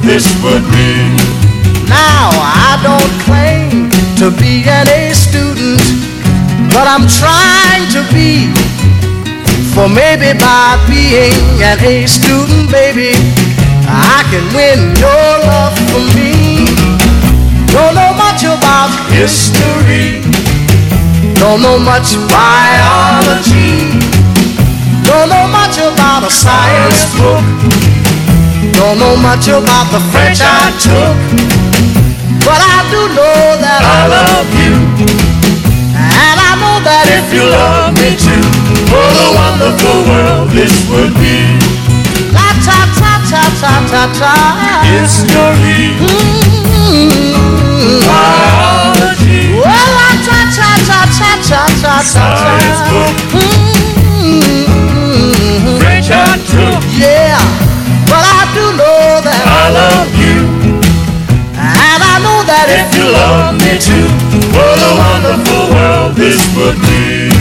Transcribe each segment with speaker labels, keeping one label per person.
Speaker 1: this would be.
Speaker 2: Now I don't claim to be an A student, but I'm trying to be. For maybe by being an A student, baby, I can win your love for me. Don't know much about history, don't know much biology, don't know much about a science book, don't know much about the French I took, but I do know that I love you, and I know that if you love me too, what a wonderful world this would be. La ta ta ta ta ta ta.
Speaker 1: History, biology,
Speaker 2: Well, la ta ta ta ta ta ta ta.
Speaker 1: science book, French I took.
Speaker 2: Yeah, but I do know that
Speaker 1: I love you,
Speaker 2: and I know that
Speaker 1: if you love me too, what a wonderful world this would be.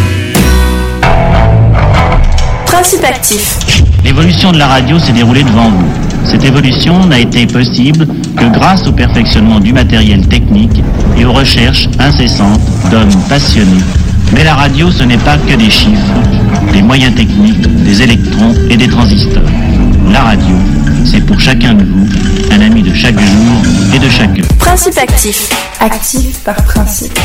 Speaker 3: Principe actif.
Speaker 4: L'évolution de la radio s'est déroulée devant vous. Cette évolution n'a été possible que grâce au perfectionnement du matériel technique et aux recherches incessantes d'hommes passionnés. Mais la radio, ce n'est pas que des chiffres, des moyens techniques, des électrons et des transistors. La radio, c'est pour chacun de vous un ami de chaque jour et de chaque heure.
Speaker 3: Principe actif. Actif par principe.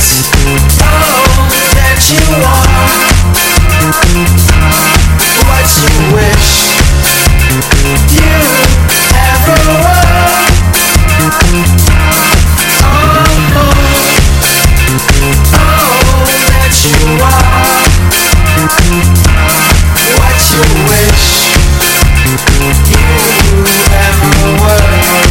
Speaker 2: all that you are, what you wish you ever were. All that you are, what you wish you ever were.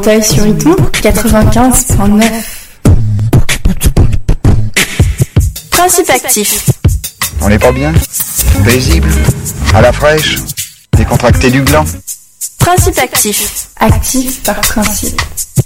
Speaker 3: Auteuil-sur-Iton, 95.9. Principe actif.
Speaker 5: On n'est pas bien? Paisible? À la fraîche? Décontracté du gland?
Speaker 3: Principe actif. Actif par principe.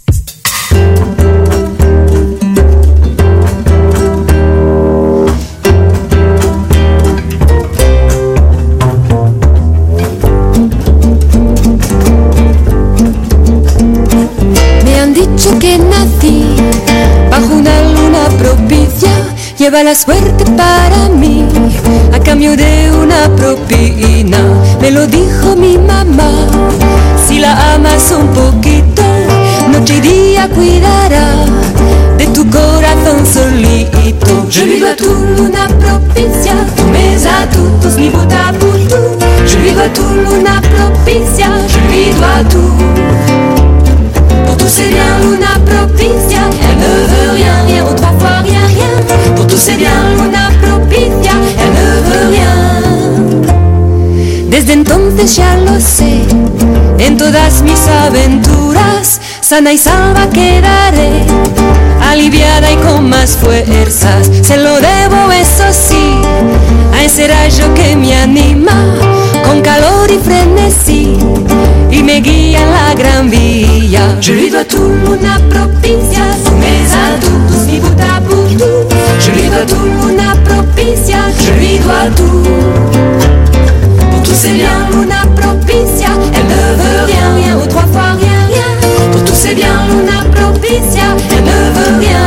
Speaker 6: Me han dicho que nací bajo una luna propicia, lleva la suerte para mí a cambio de una propina. Me lo dijo mi mamá, si la amas un poquito, noche y día cuidará de tu corazón solito. Je lui dois tout luna propicia, tous mes atouts, ni bout à bout tout. Je lui dois tout luna propicia, je lui dois tout. Pour tous c'est bien luna propicia, elle ne veut rien, rien ou trois fois rien, rien. Pour tous c'est bien luna propicia, elle ne veut rien. Desde entonces ya lo sé, en todas mis aventuras, sana y salva quedaré, aliviada y con más fuerzas. Se lo debo, eso sí, a ese rayo que me anima, con calor y frenesí, y me guía en la gran vía. Je lui dois tout luna propicia, tous mes atouts, ni bout à bout tout. Je lui dois tout luna propicia, je lui dois tout. Pour tous c'est bien luna propicia, elle ne veut rien, rien ou trois fois rien, rien. Pour tous c'est bien luna propicia, elle ne veut rien.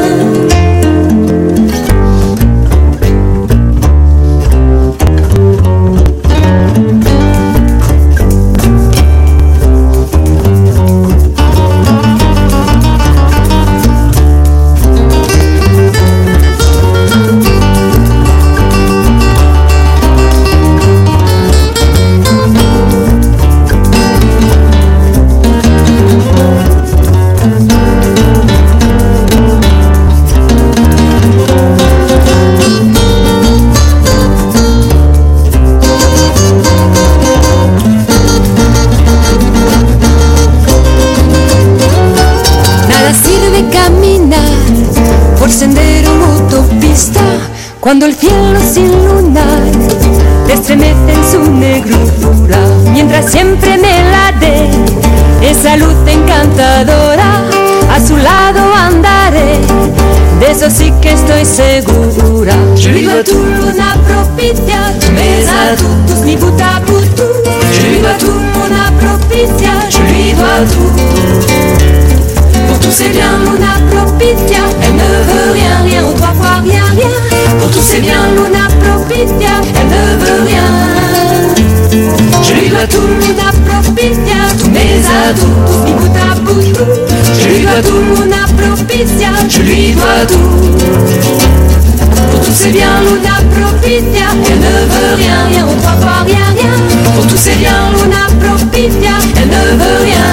Speaker 6: Cuando el cielo sin lunar te estremece en su negrura, mientras siempre me la dé esa luz encantadora, a su lado andaré, de eso sí que estoy segura. Je lui dois tout luna propicia, tous mes atouts, ni bout à bout tout. Je lui dois tout luna propicia, je lui dois tout. Pour tous c'est bien luna propicia, elle ne veut rien, rien ou trois fois rien, rien. Pour tous c'est bien luna propicia, elle ne veut rien. Je lui dois tout luna propicia, tous mes atouts, ni bout à bout tout. Je lui dois tout luna propicia, je lui dois tout. Pour tous c'est bien luna propicia, elle ne veut rien, rien ou trois fois rien, rien. Pour tous c'est bien luna propicia, elle ne veut rien.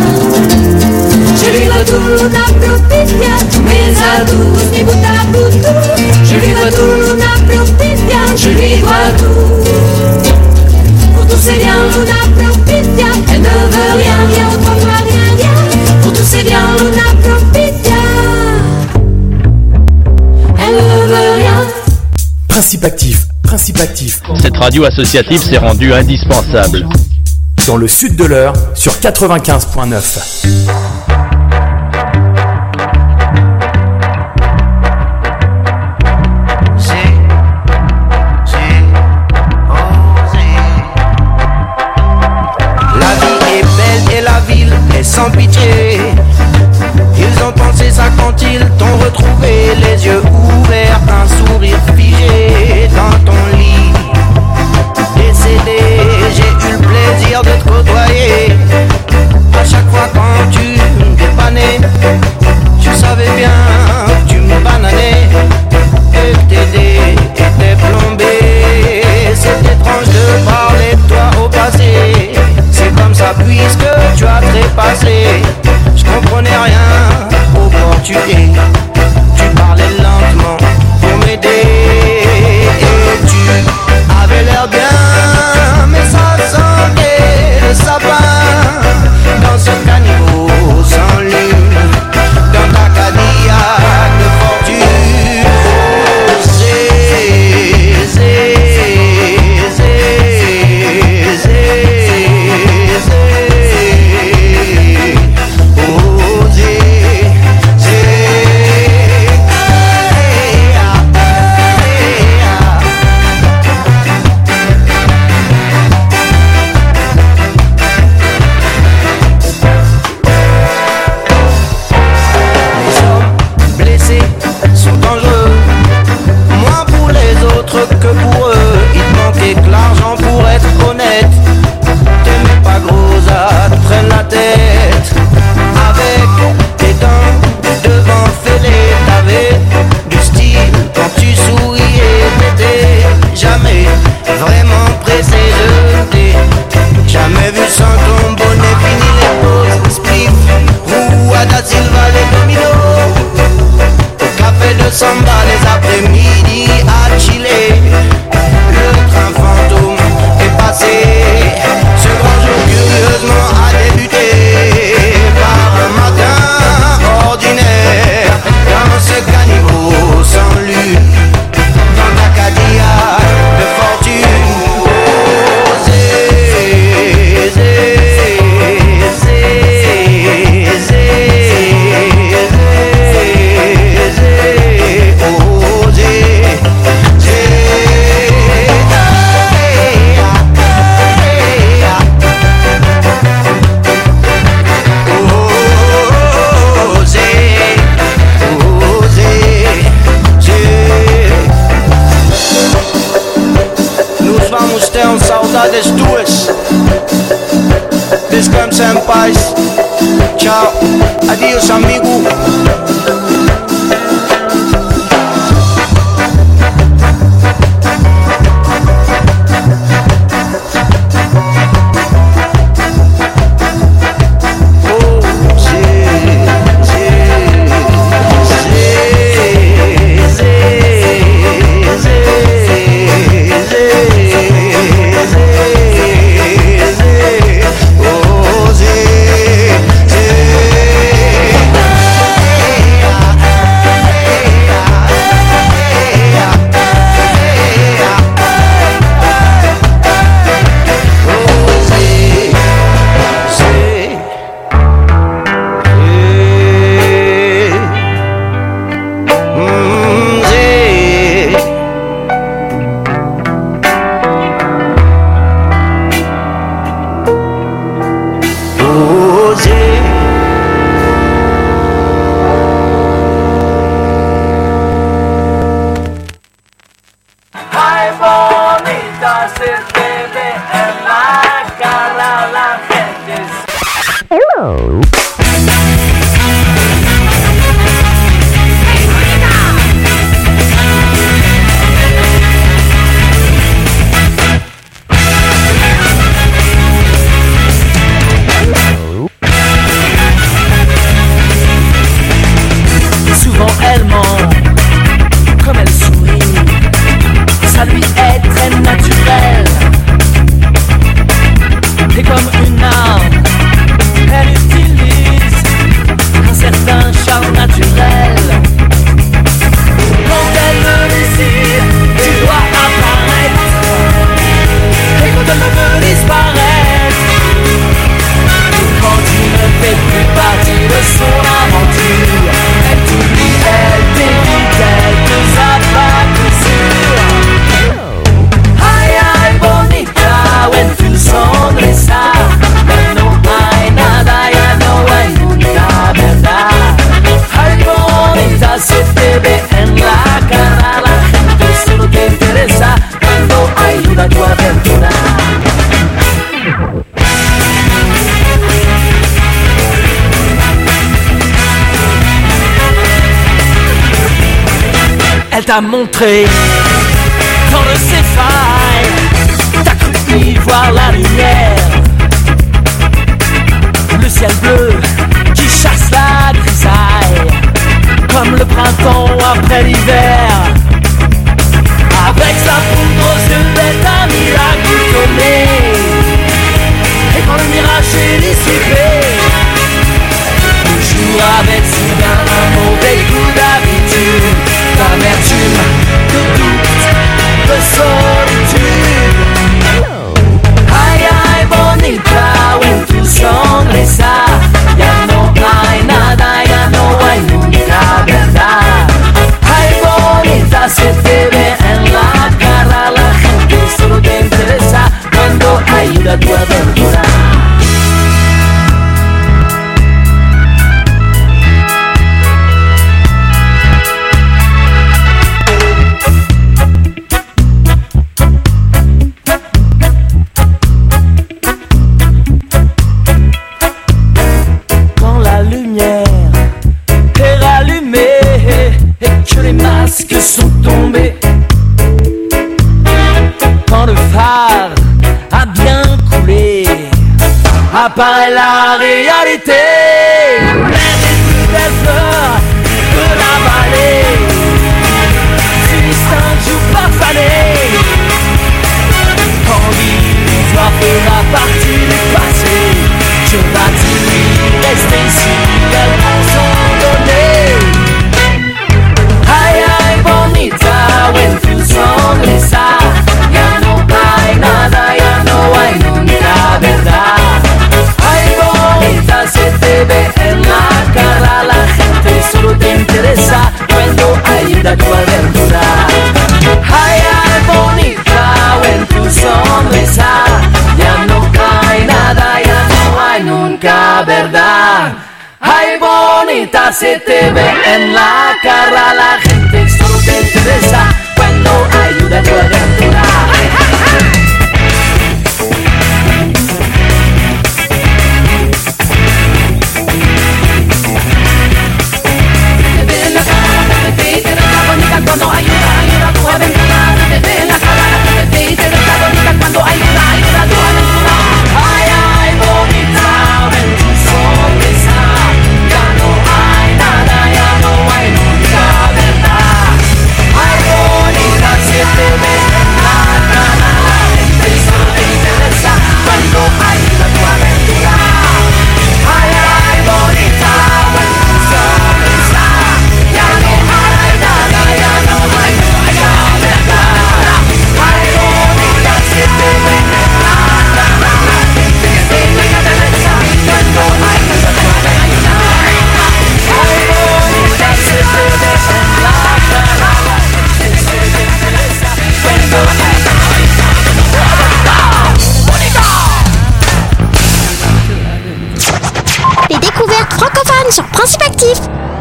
Speaker 6: Je lui dois tout luna propicia, tous mes atouts, ni bout à bout tout. Je lui dois tout luna propicia, je lui dois tout. Pour tous c'est bien luna propicia, elle ne veut rien, rien ou trois fois rien, rien. Pour tous c'est bien luna propicia, elle ne veut rien.
Speaker 7: Principe actif, principe actif.
Speaker 8: Cette radio associative s'est rendue indispensable.
Speaker 7: Dans le sud de l'Eure, sur 95.9.
Speaker 2: Sans pitié, ils ont pensé ça quand ils t'ont retrouvé, les yeux ouverts, un sourire figé dans ton lit. Décédé, j'ai eu le plaisir de te côtoyer. À chaque fois quand tu me dépannais, tu savais bien que tu me bananais et que tes dés étaient plombés. C'est étrange de parler de toi au passé. C'est comme ça puisque tu as trépassé. Je comprenais rien au portugais. Tu parlais lentement pour m'aider. Et tu avais l'air bien, mais ça sentait le sapin dans ce caniveau sans samba les après-midi à chiller. Le train fantôme est passé. Ce grand jour curieusement a débuté par un matin ordinaire. Dans ce caniveau sans lune, dans ta Cadillac de fortune. Tenham saudades tuas. Descansem em paz. Tchau. Adiós, amigo.
Speaker 9: Elle t'a montré dans le Céphale, t'as cru y voir la lumière, le ciel bleu qui chasse la grisaille, comme le printemps après l'hiver. Avec sa poudre aux yeux, est un miracle donné, et quand le mirage est dissipé, le jour avait soudain un mauvais goût d'habitude, d'amertume, de doute, de solitude. Ay, ay, bonita, when tu sonrisa, ya no hay nada, ya no hay nunca verdad. Ay, bonita, se te ve en la cara, la gente solo te interesa cuando ayuda a tu aventura. Les masques sont tombés, quand le phare a bien coulé, apparaît la réalité, les plus belles fleurs de la vallée, ayuda tu aventura. Ay, ay, bonita, o en tu sonrisa ya no hay nada, ya no hay nunca verdad. Ay, bonita, se te ve en la cara, la gente solo te interesa cuando ayuda tu aventura. Te ve en la cara, la gente te interesa bonita cuando ayuda tu aventura. Te ve en la cara, la gente te interesa bonita cuando ayuda tu aventura. Ay, ay, bonita, ven tu sonrisa. Ya no hay nada, ya no hay nunca verdad. Ay, bonita, se te ve en la cara, la gente solo te interesa cuando ayuda tu aventura. Ay, ay, bonita, ven tu sonrisa. Ya no hay nada, ya no hay nunca verdad. Ay, bonita, se te ve en la cara, la gente te interesa cuando ayuda tu aventura. Ay, bonita, se te ve en la cara, la gente te interesa cuando ayuda tu aventura.
Speaker 10: Les découvertes francophones sur Principe Actif.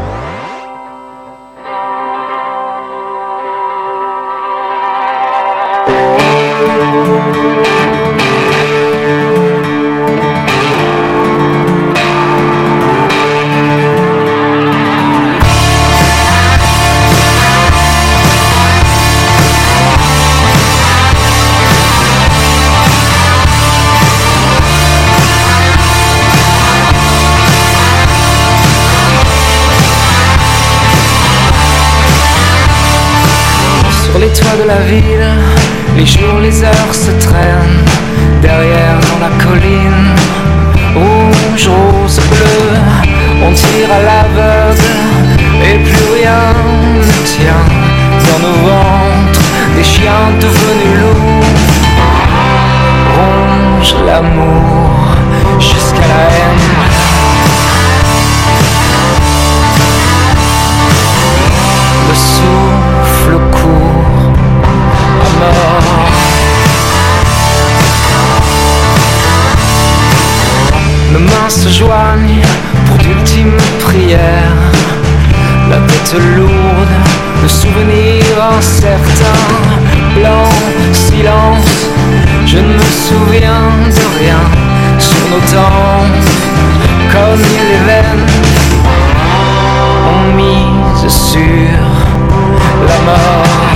Speaker 11: Sur les toits de la ville, les jours, les heures se traînent. Derrière dans la colline, rouge, rose, bleu, on tire à l'aveugle et plus rien ne tient. Dans nos ventres, des chiens devenus loups rongent l'amour jusqu'à la haine. Le souffle court à mort. Nos mains se joignent pour d'ultimes prières. La tête lourde, le souvenir incertain. Blanc, silence, je ne me souviens de rien. Sur nos tempes, comme les veines, on mise sur la mort.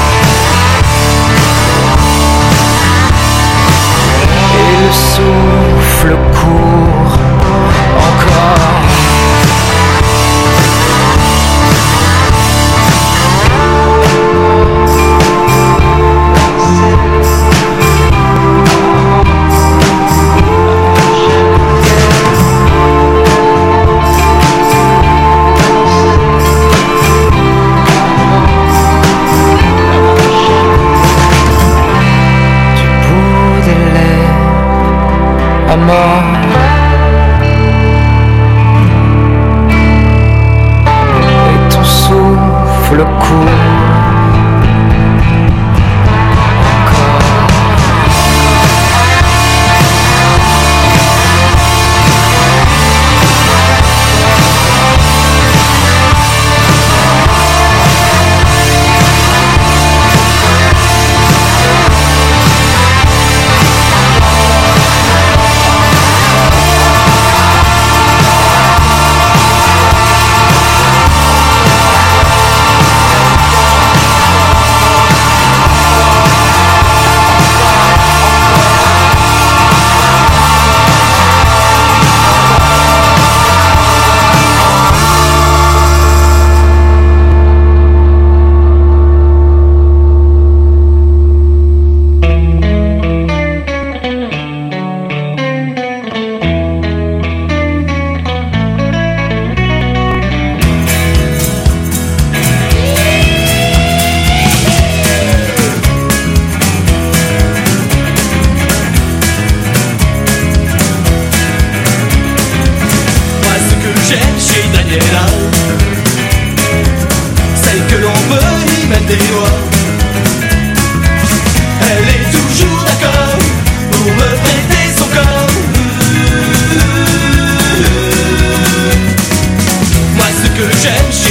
Speaker 11: Et le souffle court encore. Et ton souffle court.
Speaker 9: cherche